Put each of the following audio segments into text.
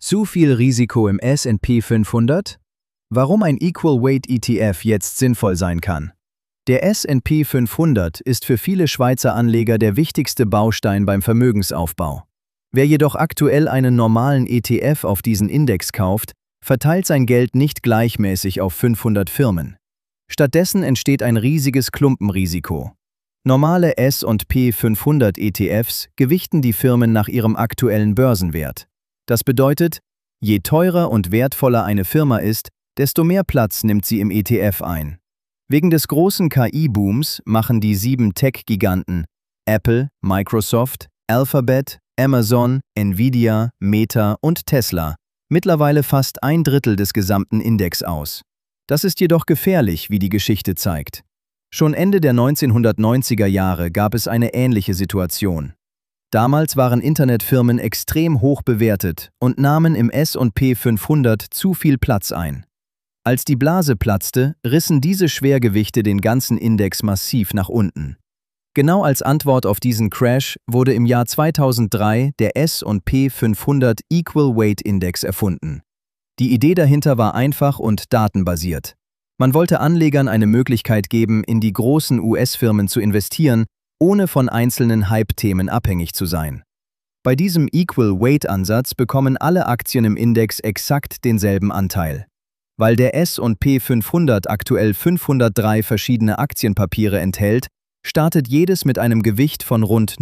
Zu viel Risiko im S&P 500? Warum ein Equal Weight ETF jetzt sinnvoll sein kann. Der S&P 500 ist für viele Schweizer Anleger der wichtigste Baustein beim Vermögensaufbau. Wer jedoch aktuell einen normalen ETF auf diesen Index kauft, verteilt sein Geld nicht gleichmäßig auf 500 Firmen. Stattdessen entsteht ein riesiges Klumpenrisiko. Normale S&P 500 ETFs gewichten die Firmen nach ihrem aktuellen Börsenwert. Das bedeutet, je teurer und wertvoller eine Firma ist, desto mehr Platz nimmt sie im ETF ein. Wegen des großen KI-Booms machen die 7 Tech-Giganten Apple, Microsoft, Alphabet, Amazon, Nvidia, Meta und Tesla mittlerweile fast 1/3 des gesamten Index aus. Das ist jedoch gefährlich, wie die Geschichte zeigt. Schon Ende der 1990er Jahre gab es eine ähnliche Situation. Damals waren Internetfirmen extrem hoch bewertet und nahmen im S&P 500 zu viel Platz ein. Als die Blase platzte, rissen diese Schwergewichte den ganzen Index massiv nach unten. Genau als Antwort auf diesen Crash wurde im Jahr 2003 der S&P 500 Equal Weight Index erfunden. Die Idee dahinter war einfach und datenbasiert. Man wollte Anlegern eine Möglichkeit geben, in die großen US-Firmen zu investieren, ohne von einzelnen Hype-Themen abhängig zu sein. Bei diesem Equal-Weight-Ansatz bekommen alle Aktien im Index exakt denselben Anteil. Weil der S&P 500 aktuell 503 verschiedene Aktienpapiere enthält, startet jedes mit einem Gewicht von rund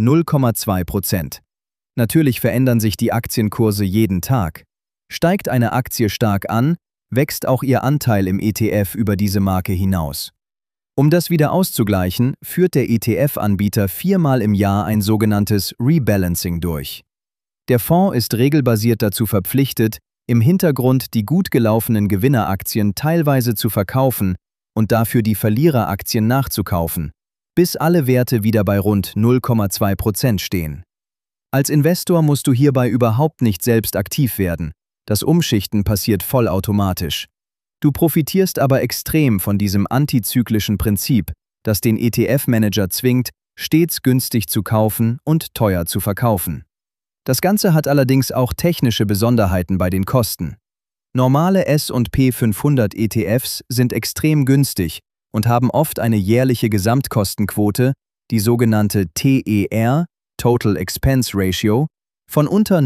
0,2%. Natürlich verändern sich die Aktienkurse jeden Tag. Steigt eine Aktie stark an, wächst auch ihr Anteil im ETF über diese Marke hinaus. Um das wieder auszugleichen, führt der ETF-Anbieter 4-mal im Jahr ein sogenanntes Rebalancing durch. Der Fonds ist regelbasiert dazu verpflichtet, im Hintergrund die gut gelaufenen Gewinneraktien teilweise zu verkaufen und dafür die Verliereraktien nachzukaufen, bis alle Werte wieder bei rund 0,2% stehen. Als Investor musst du hierbei überhaupt nicht selbst aktiv werden. Das Umschichten passiert vollautomatisch. Du profitierst aber extrem von diesem antizyklischen Prinzip, das den ETF-Manager zwingt, stets günstig zu kaufen und teuer zu verkaufen. Das Ganze hat allerdings auch technische Besonderheiten bei den Kosten. Normale S&P 500 ETFs sind extrem günstig und haben oft eine jährliche Gesamtkostenquote, die sogenannte TER, Total Expense Ratio, von unter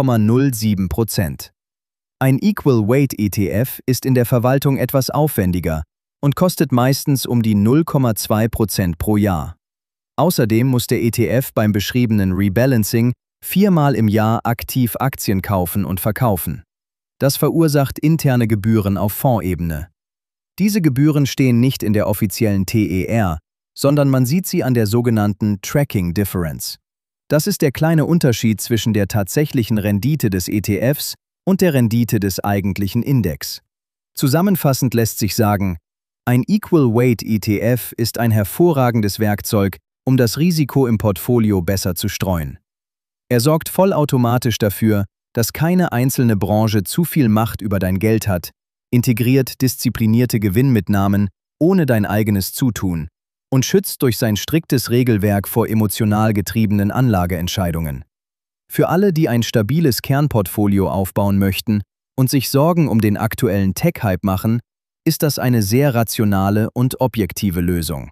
0,07%. Ein Equal Weight ETF ist in der Verwaltung etwas aufwendiger und kostet meistens um die 0,2% pro Jahr. Außerdem muss der ETF beim beschriebenen Rebalancing 4-mal im Jahr aktiv Aktien kaufen und verkaufen. Das verursacht interne Gebühren auf Fondsebene. Diese Gebühren stehen nicht in der offiziellen TER, sondern man sieht sie an der sogenannten Tracking Difference. Das ist der kleine Unterschied zwischen der tatsächlichen Rendite des ETFs und der Rendite des eigentlichen Index. Zusammenfassend lässt sich sagen, ein Equal Weight ETF ist ein hervorragendes Werkzeug, um das Risiko im Portfolio besser zu streuen. Er sorgt vollautomatisch dafür, dass keine einzelne Branche zu viel Macht über dein Geld hat, integriert disziplinierte Gewinnmitnahmen ohne dein eigenes Zutun und schützt durch sein striktes Regelwerk vor emotional getriebenen Anlageentscheidungen. Für alle, die ein stabiles Kernportfolio aufbauen möchten und sich Sorgen um den aktuellen Tech-Hype machen, ist das eine sehr rationale und objektive Lösung.